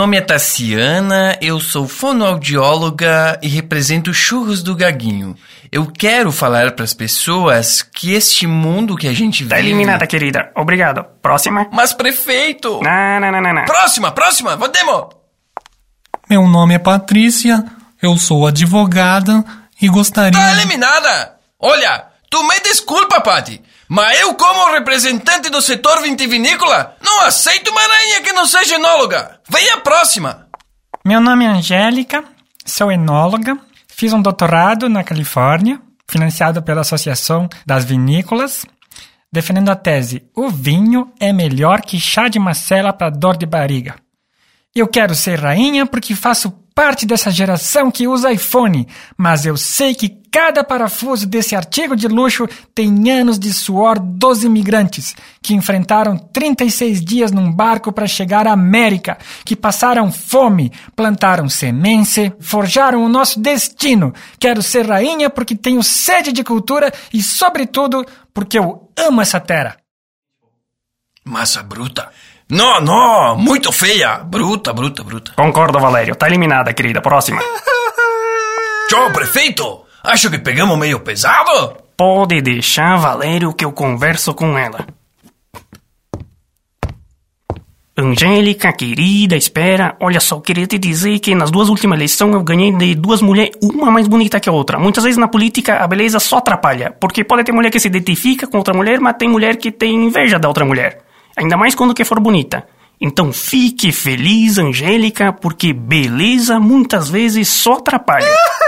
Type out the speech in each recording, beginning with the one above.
nome é Tassiana, eu sou fonoaudióloga e represento Churros do Gaguinho. Eu quero falar para as pessoas que este mundo que a gente vive... Tá eliminada, querida. Obrigado. Próxima. Mas, prefeito... Não. Próxima, vamos! Meu nome é Patrícia, eu sou advogada e gostaria... Tá eliminada! Olha, tu me desculpa, Pati, mas eu, como representante do setor vitivinícola, não aceito uma rainha que não seja enóloga. Venha a próxima. Meu nome é Angélica, sou enóloga, fiz um doutorado na Califórnia, financiado pela Associação das Vinícolas, defendendo a tese: o vinho é melhor que chá de macela para dor de barriga. Eu quero ser rainha porque faço parte dessa geração que usa iPhone, mas eu sei que cada parafuso desse artigo de luxo tem anos de suor dos imigrantes que enfrentaram 36 dias num barco para chegar à América, que passaram fome, plantaram semente, forjaram o nosso destino. Quero ser rainha porque tenho sede de cultura e, sobretudo, porque eu amo essa terra. Massa bruta. Não, muito feia. Bruta. Concordo, Valério. Tá eliminada, querida. Próxima. Tchau, prefeito. Acho que pegamos meio pesado. Pode deixar, Valério, que eu converso com ela. Angélica, querida, espera. Olha só, queria te dizer que nas 2 últimas eleições eu ganhei de 2 mulheres, uma mais bonita que a outra. Muitas vezes na política a beleza só atrapalha, porque pode ter mulher que se identifica com outra mulher, mas tem mulher que tem inveja da outra mulher. Ainda mais quando que for bonita. Então fique feliz, Angélica, porque beleza muitas vezes só atrapalha.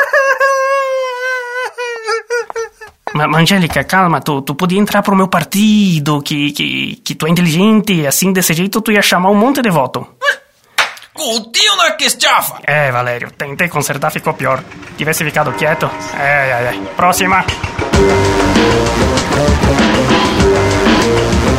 Mas, Angélica, calma, tu podia entrar pro meu partido, que tu é inteligente, assim, desse jeito tu ia chamar um monte de voto. Coutinho na queixafa. Valério, tentei consertar, ficou pior. Tivesse ficado quieto. Próxima.